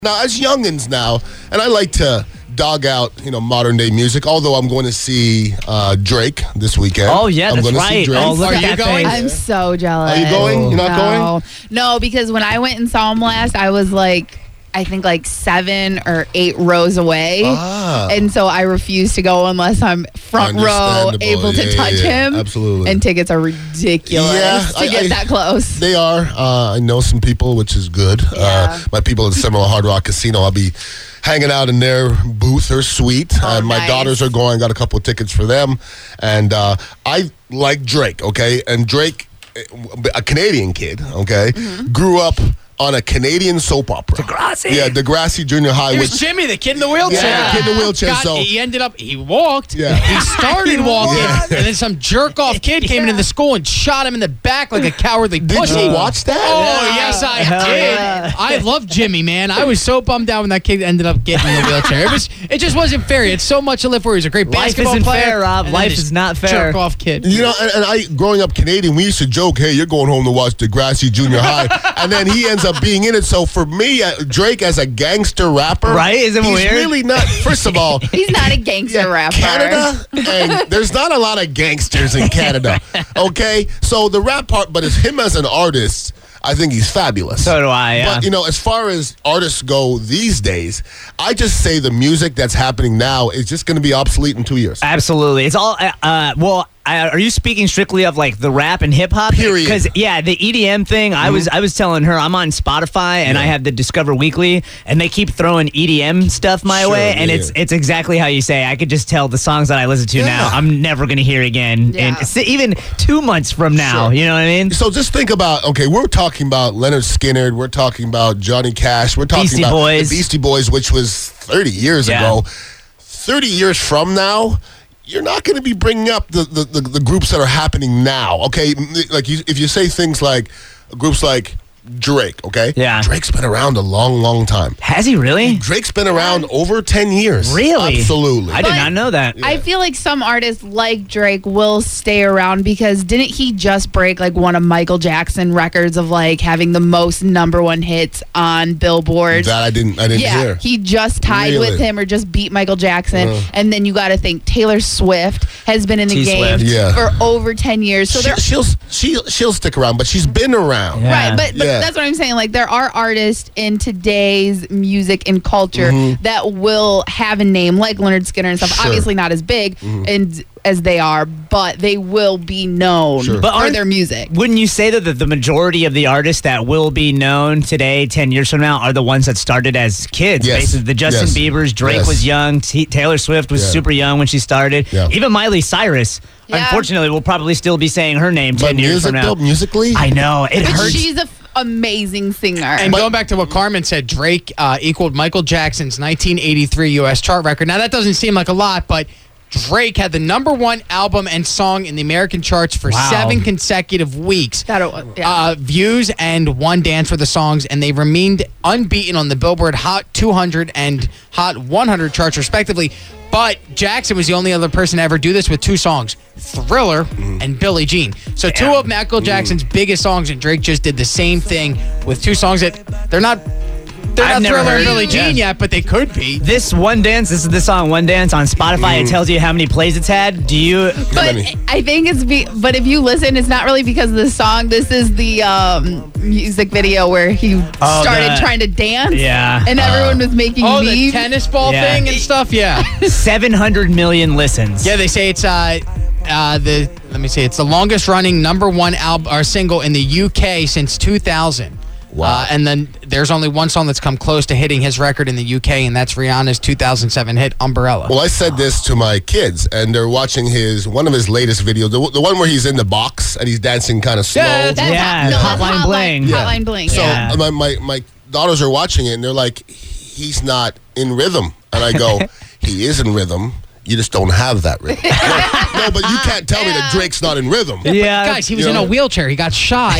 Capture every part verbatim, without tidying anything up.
Now, as youngins now, and I like to dog out, you know, modern day music, although I'm going to see uh, Drake this weekend. Oh, yeah, I'm that's going to right. see Drake. Oh, look Are at you that going? face. I'm so jealous. Are you going? You're not no. going? No, because when I went and saw him last, I was like, I think like seven or eight rows away. Ah. And so I refuse to go unless I'm front row, Understandable. able to Yeah, touch yeah, yeah. him. Absolutely. And tickets are ridiculous Yeah, to I- get I- that close. They are. Uh, I know some people, which is good. Yeah. Uh, my people at the Seminole Hard Rock Casino, I'll be hanging out in their booth or suite. Oh, and my nice. daughters are going. Got a couple of tickets for them. And uh, I like Drake, okay? And Drake, a Canadian kid, okay, Mm-hmm. grew up on a Canadian soap opera. Degrassi. Yeah, Degrassi Junior High. It was which, Jimmy, the kid in the wheelchair. Yeah, the kid in the wheelchair, Got- so- he ended up, he walked. Yeah. He started walking, Yeah. and then some jerk off kid came into the school and shot him in the back like a cowardly Did pussy. you watch that? Oh, yes, I Hell did. yeah. I love Jimmy, man. I was so bummed out when that kid ended up getting in the wheelchair. It was, it just wasn't fair. He had so much to live for. He was a great Life basketball isn't player. fair, Rob. and then Life this is not fair. Jerk off kid. You know, and, and I, growing up Canadian, we used to joke, hey, you're going home to watch Degrassi Junior High. And then he ends up being in it. So for me, uh, Drake as a gangster rapper. Right? Isn't it he's weird? really not, first of all, He's not a gangster rapper. Canada, and there's not a lot of gangsters in Canada, okay? So the rap part, but as him as an artist, I think he's fabulous. So do I, yeah. But, you know, as far as artists go these days, I just say the music that's happening now is just going to be obsolete in two years. Absolutely. It's all, uh, uh, well, uh, are you speaking strictly of like the rap and hip hop? Period. Because yeah, the E D M thing. I was I was telling her I'm on Spotify and I have the Discover Weekly, and they keep throwing E D M stuff my Sure, way, and yeah. it's it's exactly how you say. I could just tell the songs that I listen to Yeah. now I'm never gonna hear again, Yeah. and it's even two months from now. Sure. You know what I mean? So just think about, okay, we're talking about Leonard Skinner, we're talking about Johnny Cash, we're talking Beastie about Boys. the Beastie Boys, which was thirty years Yeah. ago. thirty years from now, you're not going to be bringing up the, the, the, the groups that are happening now, okay? Like you, if you say things like groups like Drake, okay? Yeah. Drake's been around a long, long time. Has he really? Drake's been around over ten years. Really? Absolutely. I did But- not know that. I feel like some artists like Drake will stay around because didn't he just break like one of Michael Jackson records of like having the most number one hits on Billboard? that I didn't, I didn't Yeah, hear. he just tied Really? with him or just beat Michael Jackson. Uh. And then you got to think Taylor Swift has been in the game T-Swift. Yeah. for over ten years. So she, there she'll, she'll, she'll stick around, but she's been around. Yeah. Right, but, but Yeah. that's what I'm saying. Like, there are artists in today's music and culture Mm-hmm. that will have a name, like Leonard Skinner and stuff. Sure. Obviously, not as big Mm-hmm. and as they are, but they will be known Sure. But for aren't- their music. Wouldn't you say that the, the majority of the artists that will be known today, ten years from now, are the ones that started as kids? Yes. Basically, the Justin Yes. Bieber's, Drake Yes. was young, T- Taylor Swift was Yeah. super young when she started. Yeah. Even Miley Cyrus, Yeah. unfortunately, will probably still be saying her name But ten years music, from now. though, musically? I know. It But hurts. she's an amazing singer. And going back to what Carmen said, Drake uh, equaled Michael Jackson's nineteen eighty-three U S chart record. Now, that doesn't seem like a lot, but Drake had the number one album and song in the American charts for Wow. seven consecutive weeks. That it- yeah. Uh, views and one dance for the songs, and they remained unbeaten on the Billboard Hot two hundred and Hot one hundred charts, respectively. But Jackson was the only other person to ever do this with two songs, Thriller and Billie Jean. So two Damn. of Michael Jackson's biggest songs, and Drake just did the same thing with two songs that they're not, they're I've not never Thriller and heard Billie it. Jean Yeah. yet, but they could be. This One Dance, this is the song One Dance on Spotify. Mm. It tells you how many plays it's had. Do you? But many? I think it's be, but if you listen, it's not really because of the song. This is the um, music video where he Oh, started the- trying to dance. Yeah. And everyone was making Oh, the memes. tennis ball Yeah. thing and stuff, yeah. seven hundred million listens. Yeah, they say it's uh, uh, the let me see, it's the longest running number one album or single in the U K since two thousand. Wow. Uh, and then there's only one song that's come close to hitting his record in the U K, and that's Rihanna's two thousand seven hit Umbrella. Well, I said this to my kids, and they're watching his one of his latest videos, the, the one where he's in the box and he's dancing kind of slow. Yeah, That's Yeah, hot, no, that's Hotline hotline, Bling. Yeah. Hotline Bling. So Yeah. my, my my daughters are watching it, and they're like, "He's not in rhythm," and I go, "He is in rhythm. You just don't have that rhythm." no, no, but you can't tell me that Drake's not in rhythm. Yeah. Guys, he was You in know? a wheelchair. He got shot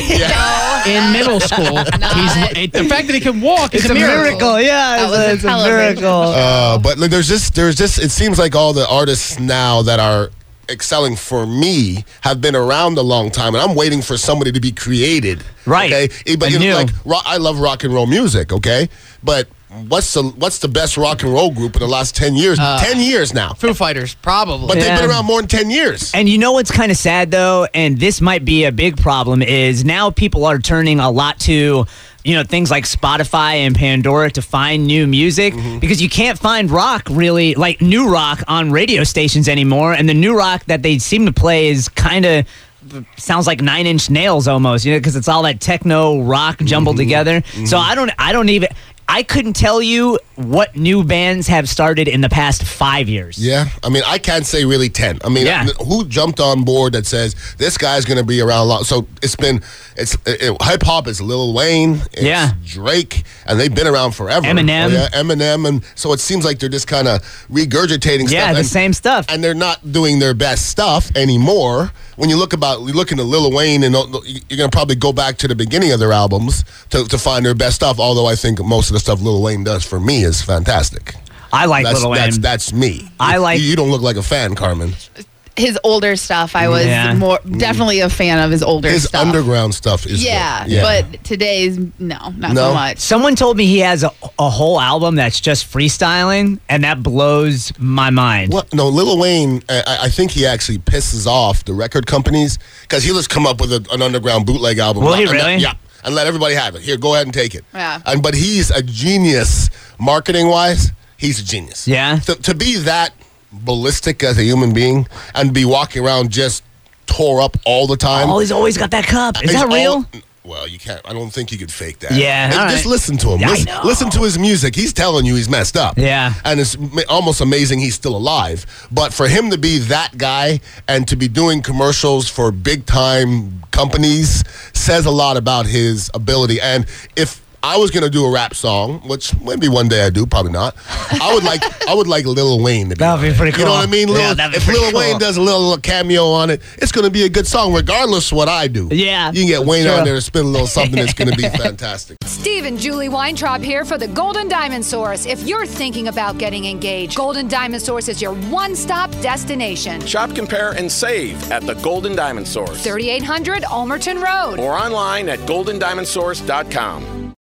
in middle school. He's, the fact that he can walk is It's a a miracle. miracle. Yeah, That it's, was a, a it's a television miracle. Uh, but like, there's just there's just it seems like all the artists now that are excelling for me have been around a long time, and I'm waiting for somebody to be created. Right. Okay. Eh, But And you know, new. like rock, I love rock and roll music. Okay. But what's the what's the best rock and roll group in the last ten years? Uh, ten years now. Foo Fighters, probably. But Yeah. they've been around more than ten years. And you know what's kind of sad though, and this might be a big problem, is now people are turning a lot to, you know, things like Spotify and Pandora to find new music Mm-hmm. because you can't find rock really, like new rock on radio stations anymore. And the new rock that they seem to play is kind of sounds like Nine Inch Nails almost, you know, because it's all that techno rock jumbled Mm-hmm. together. So I don't, I don't even. I couldn't tell you what new bands have started in the past five years. Yeah, I mean, I can't say really ten. I mean, Yeah. who jumped on board that says this guy's going to be around long? So it's been, it's it, hip hop is Lil Wayne, it's Yeah. Drake, and they've been around forever. Eminem. Oh, yeah, Eminem, and so it seems like they're just kind of regurgitating stuff. Yeah, the and, same stuff. and they're not doing their best stuff anymore. When you look about, you look into Lil Wayne, and you're going to probably go back to the beginning of their albums to, to find their best stuff. Although I think most of the stuff Lil Wayne does for me is fantastic. I like That's Lil Wayne. that's that's me. I like- You, you don't look like a fan, Carmen. His older stuff, I was Yeah. more definitely a fan of his older His stuff. underground stuff is yeah, good. but today's no, not No? so much. Someone told me he has a, a whole album that's just freestyling, and that blows my mind. What? No, Lil Wayne, I, I think he actually pisses off the record companies because he'll just come up with a, an underground bootleg album. Will he And let- really? yeah, and let everybody have it. Here, go ahead and take it. Yeah. And but he's a genius marketing-wise. He's a genius. Yeah? To, to be that ballistic as a human being and be walking around just tore up all the time. Oh, he's always got that cup. Is He's that real? all- well, you can't. I don't think you could fake that. Yeah, And all just right. listen to him. Yeah, I listen, know. listen to his music. He's telling you he's messed up. Yeah. and it's ma- almost amazing he's still alive. But for him to be that guy and to be doing commercials for big time companies says a lot about his ability. And if I was gonna do a rap song, which maybe one day I do, probably not. I would like I would like Lil Wayne to be. That would be on it. pretty You know cool. what I mean? Yeah, Lil, that'd be if pretty Lil Wayne cool. does a little, little cameo on it, it's gonna be a good song, regardless of what I do. Yeah, you can get that's Wayne true. on there to spin a little something that's gonna be fantastic. Steve and Julie Weintraub here for the Golden Diamond Source. If you're thinking about getting engaged, Golden Diamond Source is your one-stop destination. Shop, compare, and save at the Golden Diamond Source. thirty-eight hundred Almerton Road. Or online at golden diamond source dot com.